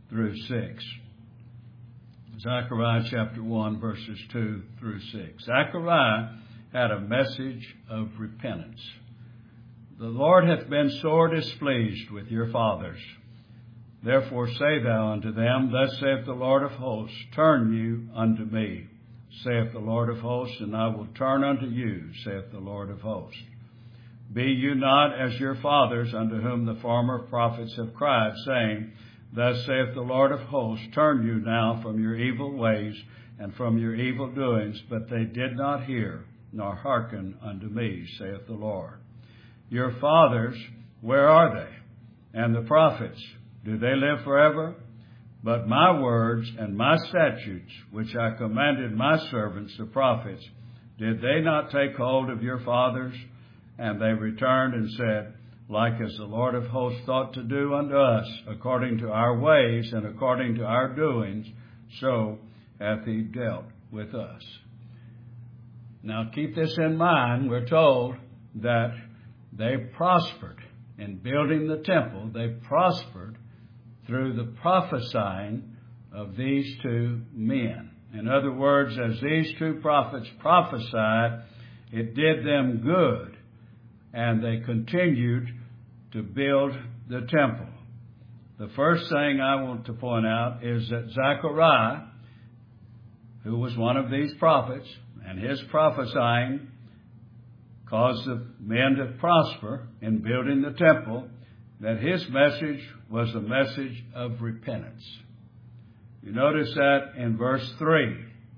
through 6. Zechariah chapter 1, verses 2 through 6. Zechariah had a message of repentance. The Lord hath been sore displeased with your fathers. Therefore say thou unto them, Thus saith the Lord of hosts, Turn you unto me, saith the Lord of hosts, and I will turn unto you, saith the Lord of hosts. Be you not as your fathers, unto whom the former prophets have cried, saying, Thus saith the Lord of hosts, Turn you now from your evil ways and from your evil doings. But they did not hear, nor hearken unto me, saith the Lord. Your fathers, where are they? And the prophets, do they live forever? But my words and my statutes, which I commanded my servants, the prophets, did they not take hold of your fathers? And they returned and said, Like as the Lord of hosts thought to do unto us, according to our ways and according to our doings, so hath he dealt with us. Now keep this in mind. We're told that they prospered in building the temple. They prospered through the prophesying of these two men. In other words, as these two prophets prophesied, it did them good, and they continued to build the temple. The first thing I want to point out is that Zechariah, who was one of these prophets, and his prophesying caused the men to prosper in building the temple, that his message was a message of repentance. You notice that in verse 3,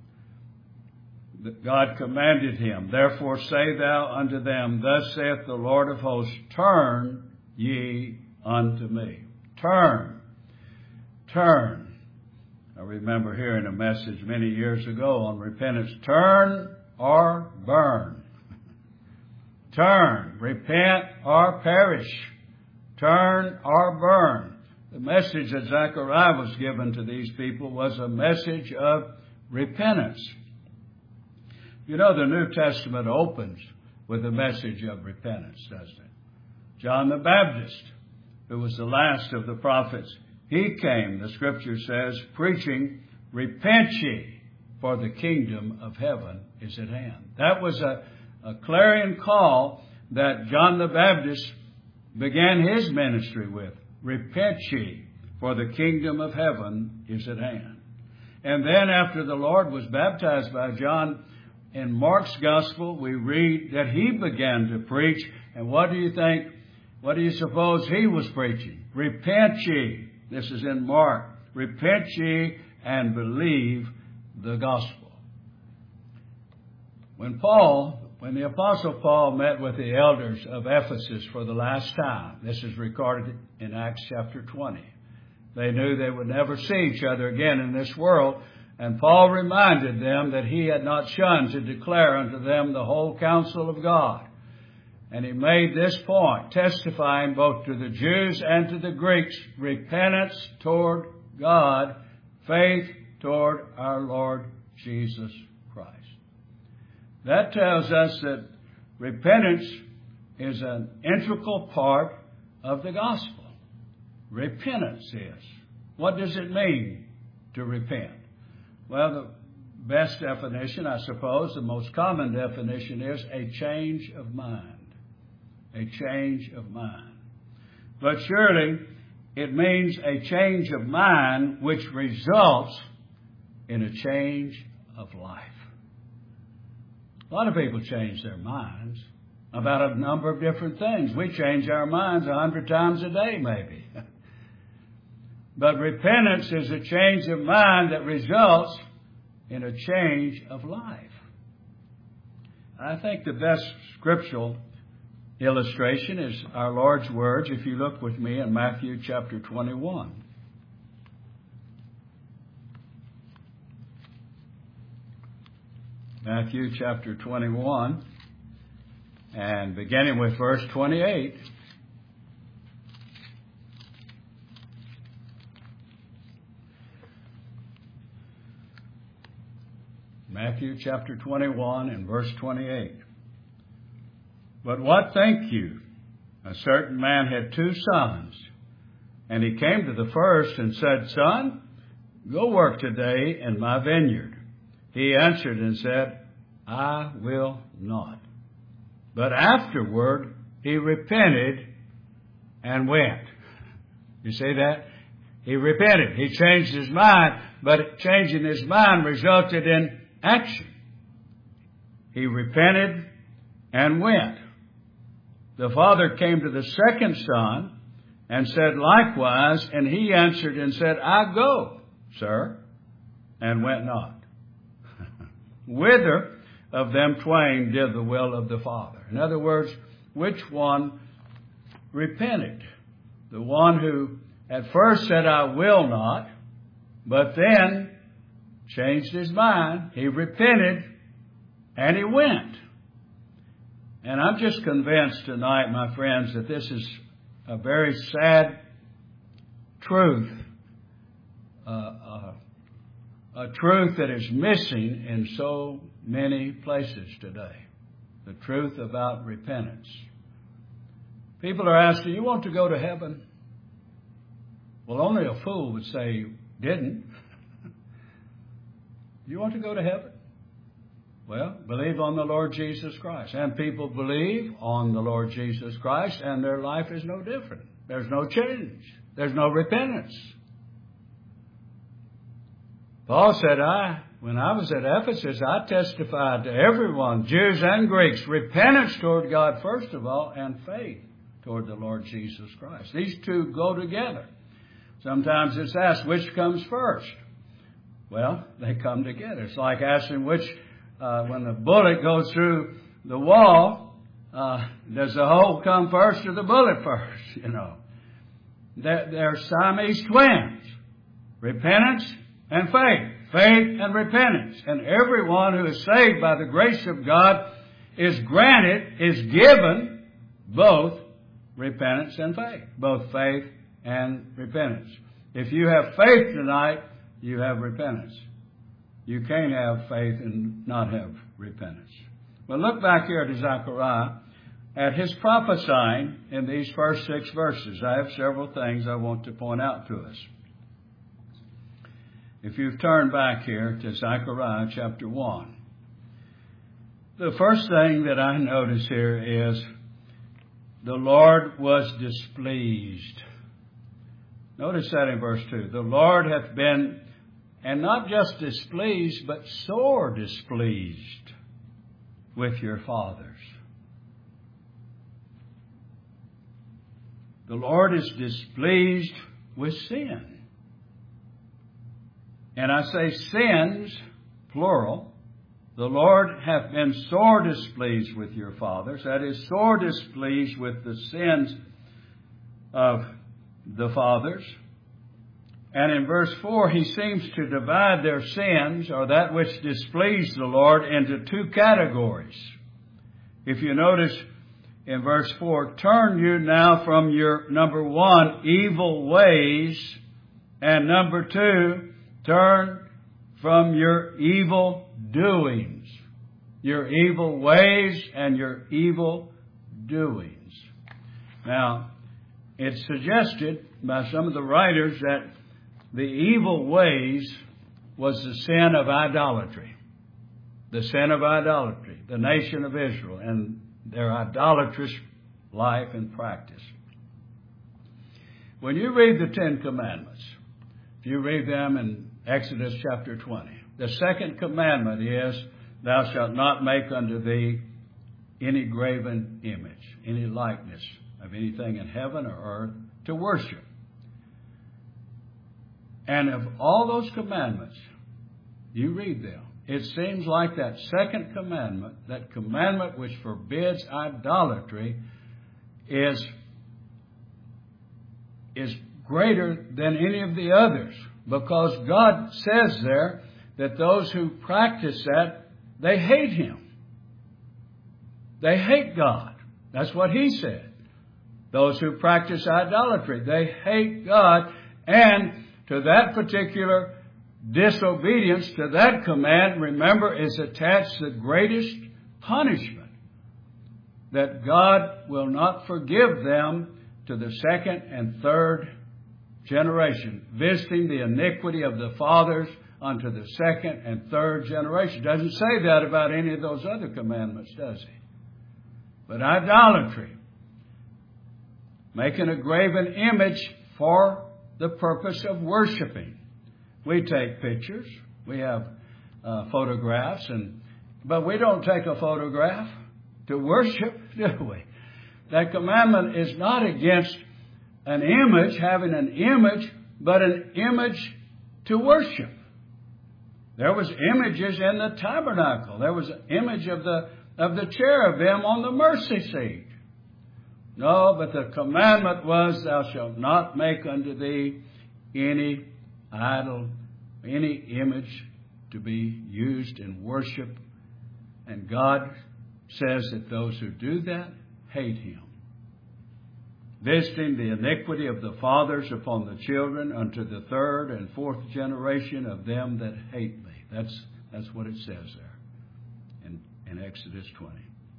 that God commanded him, Therefore say thou unto them, Thus saith the Lord of hosts, Turn ye unto me. Turn. Turn. I remember hearing a message many years ago on repentance. Turn or burn. Turn. Repent or perish. Turn or burn. The message that Zechariah was given to these people was a message of repentance. You know, the New Testament opens with a message of repentance, doesn't it? John the Baptist, who was the last of the prophets, he came, the Scripture says, preaching, Repent ye, for the kingdom of heaven is at hand. That was a clarion call that John the Baptist began his ministry with. Repent ye, for the kingdom of heaven is at hand. And then after the Lord was baptized by John, in Mark's gospel, we read that he began to preach. And what do you think? What do you suppose he was preaching? Repent ye. This is in Mark. Repent ye and believe the gospel. When the Apostle Paul met with the elders of Ephesus for the last time, this is recorded in Acts chapter 20. They knew they would never see each other again in this world. And Paul reminded them that he had not shunned to declare unto them the whole counsel of God. And he made this point, testifying both to the Jews and to the Greeks, repentance toward God, faith toward our Lord Jesus Christ. That tells us that repentance is an integral part of the gospel. Repentance is. What does it mean to repent? Well, the best definition, I suppose, the most common definition is a change of mind. A change of mind. But surely it means a change of mind which results in a change of life. A lot of people change their minds about a number of different things. We change our minds 100 times a day, maybe. But repentance is a change of mind that results in a change of life. I think the best scriptural illustration is our Lord's words, if you look with me in Matthew chapter 21. Matthew chapter 21, and beginning with verse 28. Matthew chapter 21 and verse 28. But what think you? A certain man had 2 sons, And he came to the first and said, Son, go work today in my vineyard. He answered and said, I will not. But afterward he repented and went. You see that? He repented. He changed his mind, but changing his mind resulted in action. He repented and went. The father came to the second son and said likewise, and he answered and said, I go, sir, and went not. Whither of them twain did the will of the Father? In other words, which one repented? The one who at first said, I will not, but then changed his mind. He repented and he went. And I'm just convinced tonight, my friends, that this is a very sad truth, a truth that is missing in so many places today. The truth about repentance. People are asking, you want to go to heaven? Well, only a fool would say, didn't. You want to go to heaven? Well, believe on the Lord Jesus Christ. And people believe on the Lord Jesus Christ, and their life is no different. There's no change. There's no repentance. Paul said, when I was at Ephesus, I testified to everyone, Jews and Greeks, repentance toward God first of all, and faith toward the Lord Jesus Christ. These two go together. Sometimes it's asked, which comes first? Well, they come together. It's like asking which, when the bullet goes through the wall, does the hole come first or the bullet first? You know, they're Siamese twins. Repentance and faith. Faith and repentance. And everyone who is saved by the grace of God is given both repentance and faith. Both faith and repentance. If you have faith tonight, you have repentance. You can't have faith and not have repentance. Well, look back here to Zechariah at his prophesying in these first 6 verses. I have several things I want to point out to us. If you've turned back here to Zechariah chapter 1, the first thing that I notice here is the Lord was displeased. Notice that in verse 2. The Lord hath been, and not just displeased, but sore displeased with your fathers. The Lord is displeased with sin. And I say sins, plural. The Lord hath been sore displeased with your fathers. That is, sore displeased with the sins of the fathers. And in verse 4, he seems to divide their sins, or that which displeased the Lord, into 2 categories. If you notice in verse 4, turn you now from your, number 1, evil ways, and number 2, turn from your evil doings. Your evil ways and your evil doings. Now, it's suggested by some of the writers that the evil ways was the sin of idolatry. The sin of idolatry. The nation of Israel and their idolatrous life and practice. When you read the 10 Commandments, if you read them in Exodus chapter 20, the second commandment is, thou shalt not make unto thee any graven image, any likeness of anything in heaven or earth to worship. And of all those commandments, you read them, it seems like that second commandment, that commandment which forbids idolatry, is greater than any of the others. Because God says there that those who practice that, they hate Him. They hate God. That's what He said. Those who practice idolatry, they hate God. And to that particular disobedience, to that command, remember, is attached the greatest punishment. That God will not forgive them to the second and third generation, visiting the iniquity of the fathers unto the second and third generation. Doesn't say that about any of those other commandments, does he? But idolatry, making a graven image for the purpose of worshiping. We take pictures, we have photographs, but we don't take a photograph to worship, do we? That commandment is not against an image, having an image, but an image to worship. There was images in the tabernacle. There was an image of the cherubim on the mercy seat. No, but the commandment was, thou shalt not make unto thee any idol, any image to be used in worship. And God says that those who do that hate Him. Visiting the iniquity of the fathers upon the children unto the third and fourth generation of them that hate me. That's what it says there in Exodus 20.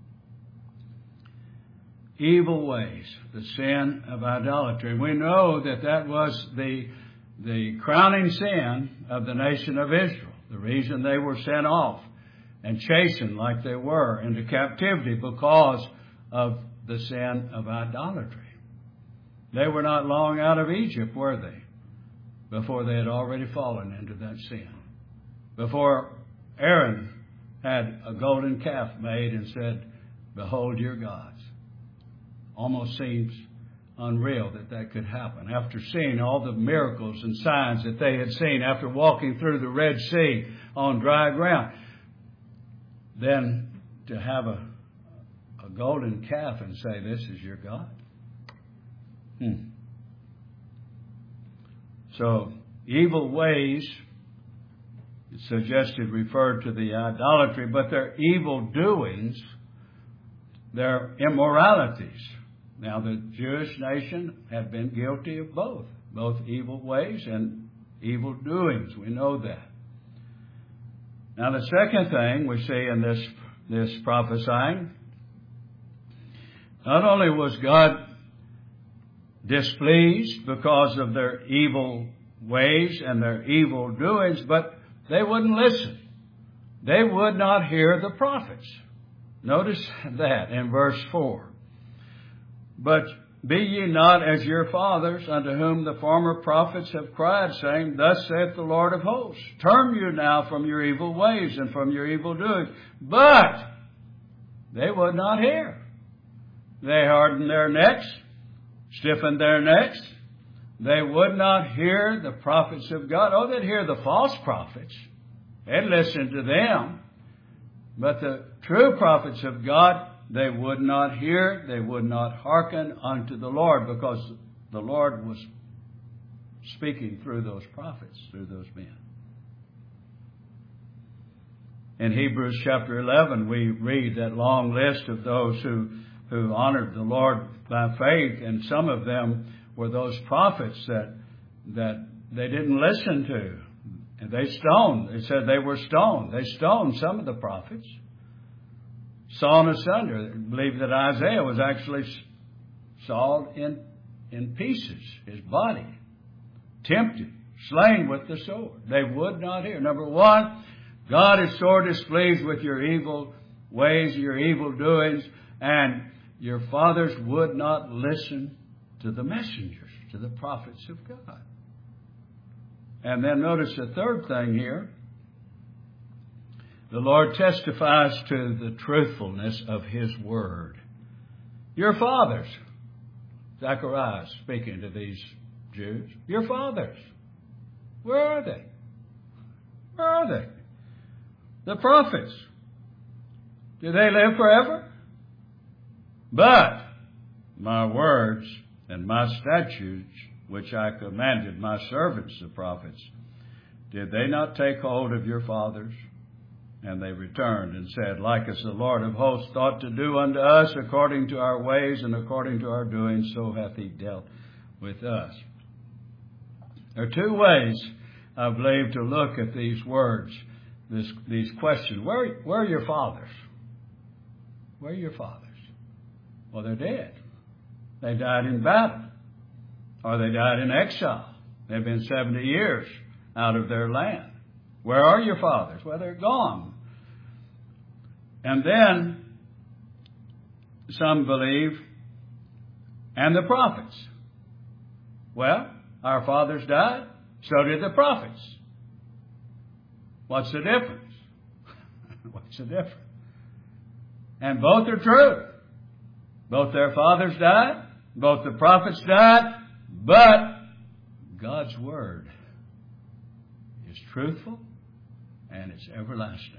Evil ways, the sin of idolatry. We know that was the crowning sin of the nation of Israel. The reason they were sent off and chastened like they were into captivity because of the sin of idolatry. They were not long out of Egypt, were they? Before they had already fallen into that sin. Before Aaron had a golden calf made and said, behold your gods. Almost seems unreal that could happen. After seeing all the miracles and signs that they had seen, after walking through the Red Sea on dry ground, then to have a golden calf and say, this is your God? So, evil ways, it's suggested, referred to the idolatry, but their evil doings, their immoralities. Now, the Jewish nation had been guilty of both evil ways and evil doings. We know that. Now, the second thing we see in this prophesying, not only was God displeased because of their evil ways and their evil doings, but they wouldn't listen. They would not hear the prophets. Notice that in verse 4. But be ye not as your fathers, unto whom the former prophets have cried, saying, thus saith the Lord of hosts, turn you now from your evil ways and from your evil doings. But they would not hear. They hardened their necks, stiffened their necks. They would not hear the prophets of God. Oh, they'd hear the false prophets. They'd listen to them. But the true prophets of God, they would not hear. They would not hearken unto the Lord, because the Lord was speaking through those prophets, through those men. In Hebrews chapter 11, we read that long list of those who honored the Lord by faith, and some of them were those prophets that they didn't listen to. And they stoned. They said they were stoned. They stoned some of the prophets. Sawn asunder. I believe that Isaiah was actually sawed in pieces, his body. Tempted, slain with the sword. They would not hear. Number one, God is sore displeased with your evil ways, your evil doings, and your fathers would not listen to the messengers, to the prophets of God. And then notice the third thing here. The Lord testifies to the truthfulness of His word. Your fathers, Zechariah speaking to these Jews, your fathers, where are they? Where are they? The prophets. Do they live forever? But my words and my statutes, which I commanded my servants, the prophets, did they not take hold of your fathers? And they returned and said, like as the Lord of hosts thought to do unto us, according to our ways and according to our doings, so hath He dealt with us. There are two ways, I believe, to look at these words, these questions. Where are your fathers? Where are your fathers? Well, they're dead. They died in battle, or they died in exile. They've been 70 years out of their land. Where are your fathers? Well, they're gone. And then some believe, and the prophets. Well, our fathers died, so did the prophets. What's the difference? What's the difference? And both are true. Both their fathers died, both the prophets died, but God's Word is truthful and it's everlasting.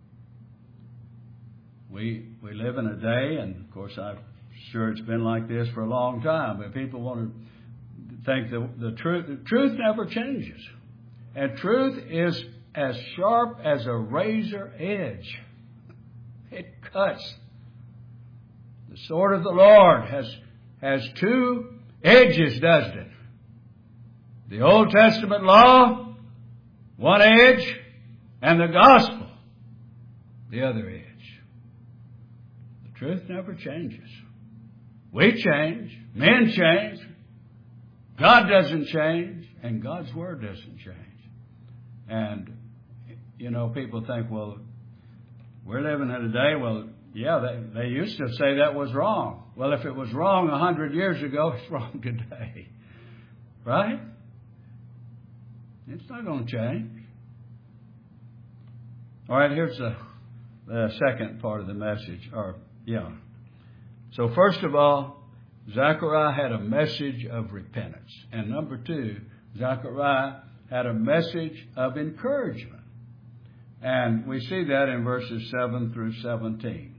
We live in a day, and of course I'm sure it's been like this for a long time, but people want to think the truth never changes. And truth is as sharp as a razor edge. It cuts. The sword of the Lord has two edges, doesn't it? The Old Testament law, one edge, and the gospel, the other edge. The truth never changes. We change. Men change. God doesn't change. And God's Word doesn't change. And, people think, well, we're living in a day, well, yeah, they used to say that was wrong. Well, if it was wrong 100 years ago, it's wrong today. Right? It's not going to change. All right, here's the second part of the message. So first of all, Zechariah had a message of repentance. And number two, Zechariah had a message of encouragement. And we see that in verses 7 through 17.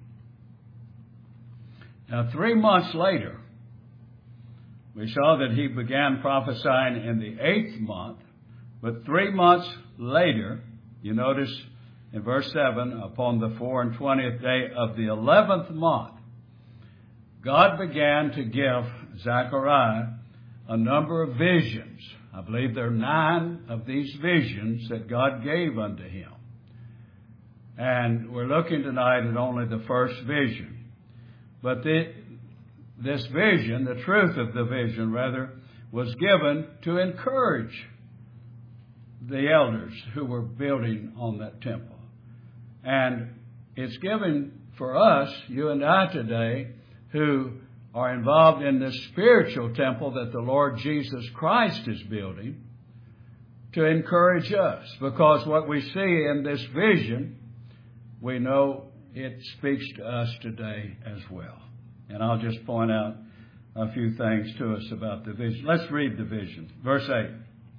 Now, 3 months later, we saw that he began prophesying in the 8th month. But 3 months later, you notice in verse 7, upon the 24th day of the 11th month, God began to give Zechariah a number of visions. I believe there are 9 of these visions that God gave unto him. And we're looking tonight at only the first vision. But this vision, the truth of the vision rather, was given to encourage the elders who were building on that temple. And it's given for us, you and I today, who are involved in this spiritual temple that the Lord Jesus Christ is building, to encourage us. Because what we see in this vision, we know it speaks to us today as well. And I'll just point out a few things to us about the vision. Let's read the vision. Verse 8.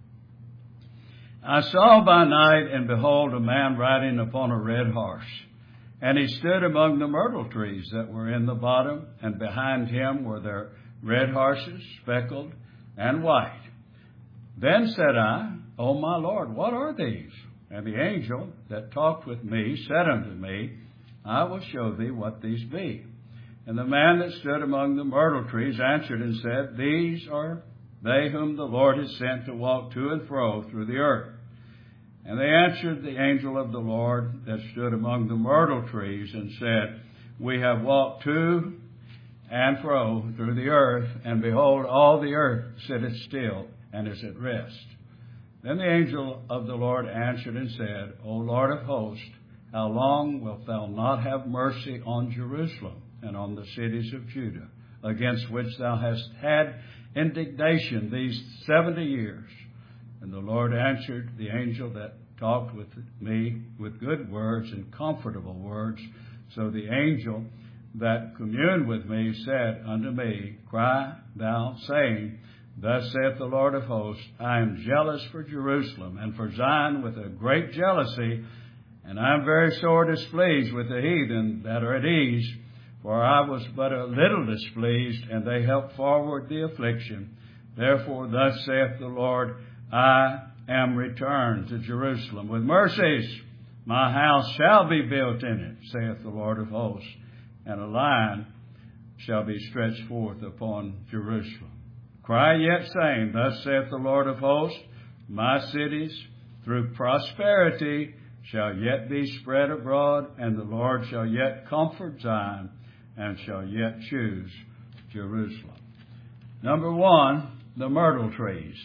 I saw by night, and behold, a man riding upon a red horse. And he stood among the myrtle trees that were in the bottom, and behind him were their red horses, speckled and white. Then said I, O my Lord, what are these? And the angel that talked with me said unto me, I will show thee what these be. And the man that stood among the myrtle trees answered and said, These are they whom the Lord has sent to walk to and fro through the earth. And they answered the angel of the Lord that stood among the myrtle trees and said, We have walked to and fro through the earth, and behold, all the earth sitteth still and is at rest. Then the angel of the Lord answered and said, O Lord of hosts, how long wilt thou not have mercy on Jerusalem and on the cities of Judah, against which thou hast had indignation these 70 years? And the Lord answered the angel that talked with me with good words and comfortable words. So the angel that communed with me said unto me, Cry thou, saying, Thus saith the Lord of hosts, I am jealous for Jerusalem and for Zion with a great jealousy, and I am very sore displeased with the heathen that are at ease. For I was but a little displeased, and they helped forward the affliction. Therefore thus saith the Lord, I am returned to Jerusalem with mercies. My house shall be built in it, saith the Lord of hosts, and a line shall be stretched forth upon Jerusalem. Cry yet, saying, Thus saith the Lord of hosts, My cities through prosperity shall yet be spread abroad, and the Lord shall yet comfort Zion, and shall yet choose Jerusalem. Number one, the myrtle trees.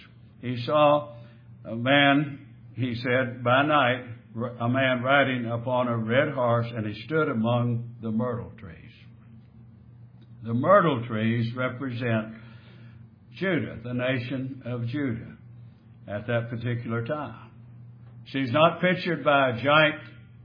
he saw a man, he said, by night, a man riding upon a red horse, and he stood among the myrtle trees. The myrtle trees represent Judah, the nation of Judah, at that particular time. She's not pictured by giant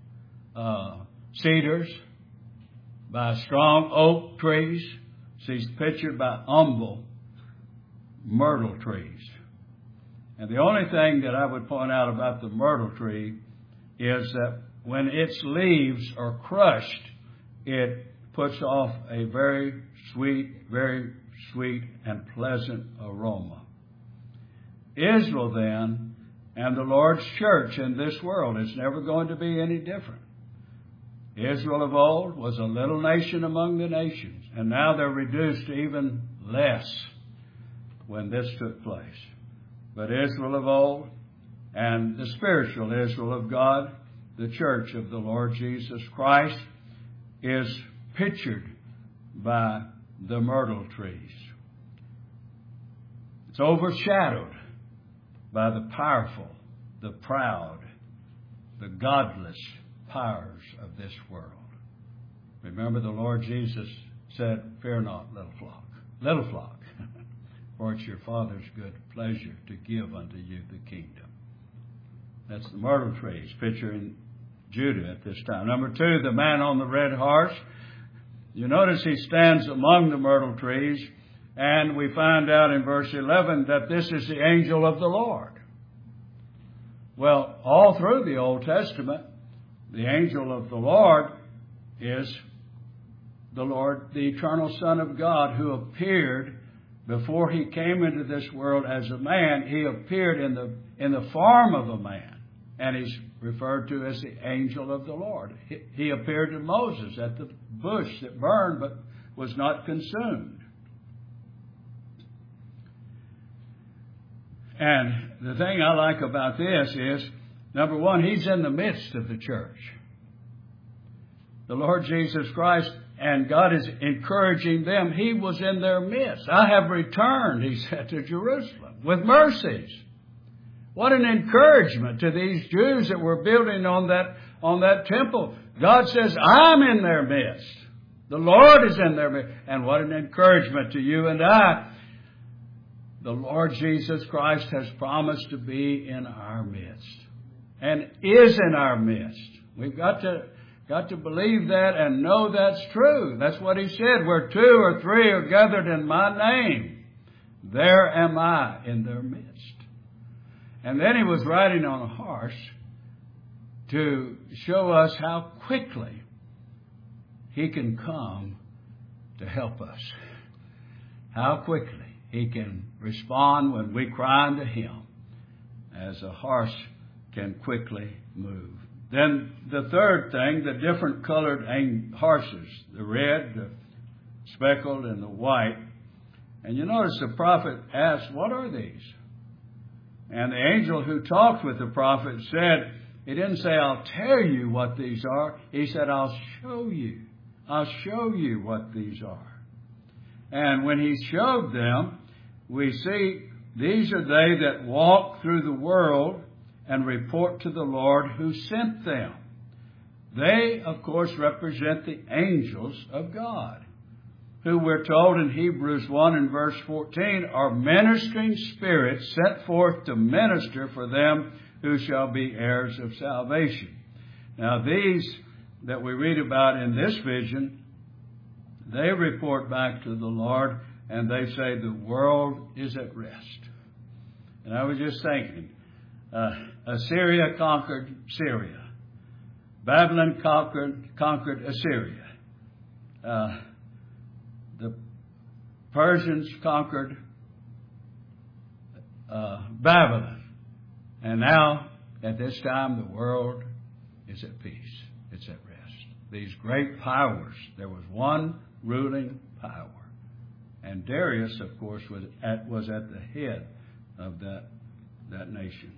cedars, by strong oak trees. She's pictured by humble myrtle trees. And the only thing that I would point out about the myrtle tree is that when its leaves are crushed, it puts off a very sweet and pleasant aroma. Israel then, and the Lord's church in this world, is never going to be any different. Israel of old was a little nation among the nations, and now they're reduced to even less when this took place. But Israel of old, and the spiritual Israel of God, the church of the Lord Jesus Christ, is pictured by the myrtle trees. It's overshadowed by the powerful, the proud, the godless powers of this world. Remember, the Lord Jesus said, "Fear not, little flock, for it's your Father's good pleasure to give unto you the kingdom." That's the myrtle trees, picturing Judah at this time. Number two, the man on the red horse. You notice he stands among the myrtle trees, and we find out in verse 11 that this is the angel of the Lord. Well, all through the Old Testament, the angel of the Lord is the Lord, the eternal Son of God, who appeared before he came into this world as a man. He appeared in the form of a man. And he's referred to as the angel of the Lord. He appeared to Moses at the bush that burned but was not consumed. And the thing I like about this is, number one, he's in the midst of the church. The Lord Jesus Christ, and God is encouraging them. He was in their midst. "I have returned," he said, "to Jerusalem with mercies." What an encouragement to these Jews that were building on that temple. God says, "I'm in their midst. The Lord is in their midst." And what an encouragement to you and I. The Lord Jesus Christ has promised to be in our midst and is in our midst. We've got to believe that and know that's true. That's what he said. "Where 2 or 3 are gathered in my name, there am I in their midst." And then he was riding on a horse to show us how quickly he can come to help us. How quickly he can respond when we cry unto him, as a horse can quickly move. Then the third thing, the different colored horses, the red, the speckled, and the white. And you notice the prophet asked, "What are these?" And the angel who talked with the prophet said, he didn't say, "I'll tell you what these are." He said, "I'll show you. I'll show you what these are." And when he showed them, we see these are they that walk through the world and report to the Lord who sent them. They, of course, represent the angels of God, who we're told in Hebrews 1 and verse 14 are ministering spirits sent forth to minister for them who shall be heirs of salvation. Now these that we read about in this vision, they report back to the Lord and they say the world is at rest. And I was just thinking, Assyria conquered Syria. Babylon conquered Assyria. The Persians conquered Babylon. And now, at this time, the world is at peace. It's at rest. These great powers, there was one ruling power. And Darius, of course, was at the head of that nation.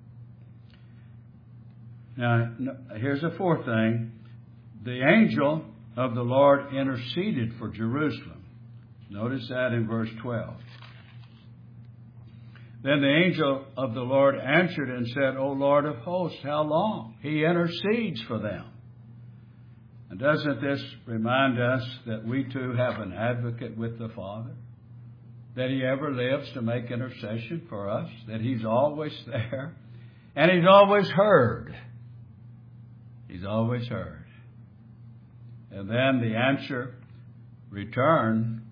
Now, here's the fourth thing. The angel of the Lord interceded for Jerusalem. Notice that in verse 12. Then the angel of the Lord answered and said, O Lord of hosts, how long? He intercedes for them. And doesn't this remind us that we too have an advocate with the Father? That He ever lives to make intercession for us? That He's always there? And He's always heard. He's always heard. And then the answer returned,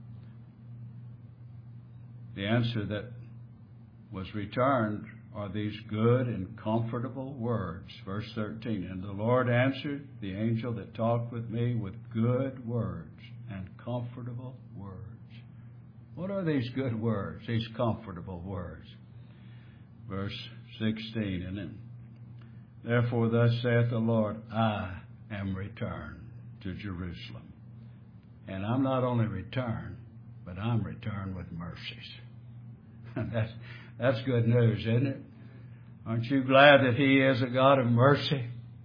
the answer that was returned are these good and comfortable words. Verse 13, and the Lord answered the angel that talked with me with good words and comfortable words. What are these good words, these comfortable words? Verse 16, and then, therefore thus saith the Lord, I am returned to Jerusalem. And I'm not only returned, but I'm returned with mercies. That's good news, isn't it? Aren't you glad that He is a God of mercy?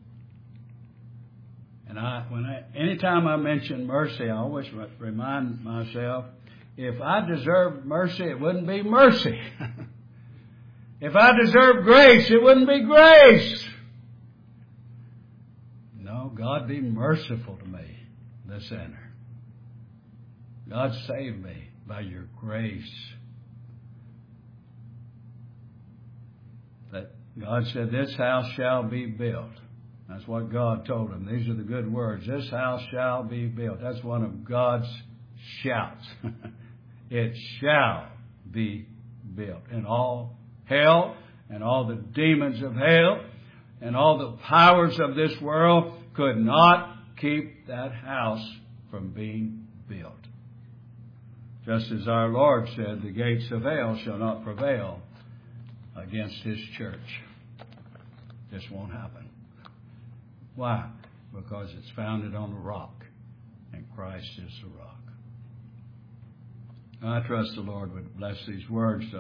And anytime I mention mercy, I always remind myself, if I deserved mercy, it wouldn't be mercy. If I deserved grace, it wouldn't be grace. No, God be merciful to me, the sinner. God save me by your grace. That God said, this house shall be built. That's what God told him. These are the good words. This house shall be built. That's one of God's shouts. It shall be built. And all hell and all the demons of hell and all the powers of this world could not keep that house from being built. Just as our Lord said, the gates of hell shall not prevail against His church. This won't happen. Why? Because it's founded on the rock, and Christ is the rock. I trust the Lord would bless these words to